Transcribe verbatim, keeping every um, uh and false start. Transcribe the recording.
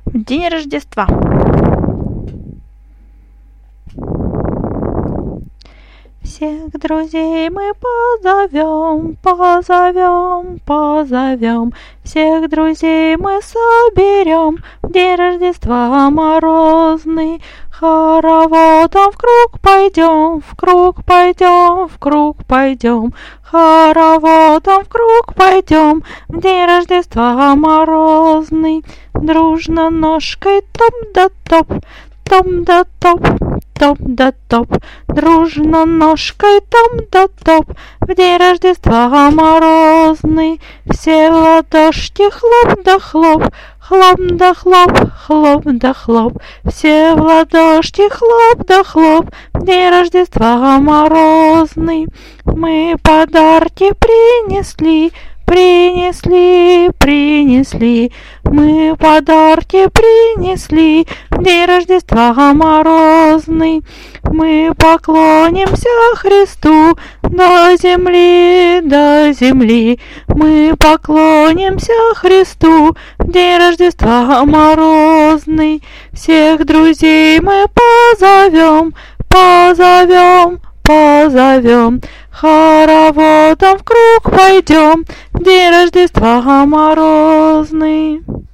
в день Рождества. Всех друзей мы позовем, позовем, позовем. Всех друзей мы соберем в день Рождества морозный. Хороводом в круг пойдем, в круг пойдем, в круг пойдем. Хороводом в круг пойдем в день Рождества морозный. Дружно ножкой топ да топ, топ да топ, топ да топ. Дружно ножкой топ да топ в день Рождества морозный. Все в ладошки хлоп да хлоп, хлоп да хлоп, хлоп да хлоп. Все в ладошки хлоп да хлоп в день Рождества морозный. Мы подарки принесли, принесли, принесли. Мы подарки принесли в день Рождества морозный. Мы поклонимся Христу до земли, до земли. Мы поклонимся Христу в день Рождества морозный. Всех друзей мы позовем, позовем, позовем. Хороводом в круг пойдем в день Рождества морозный.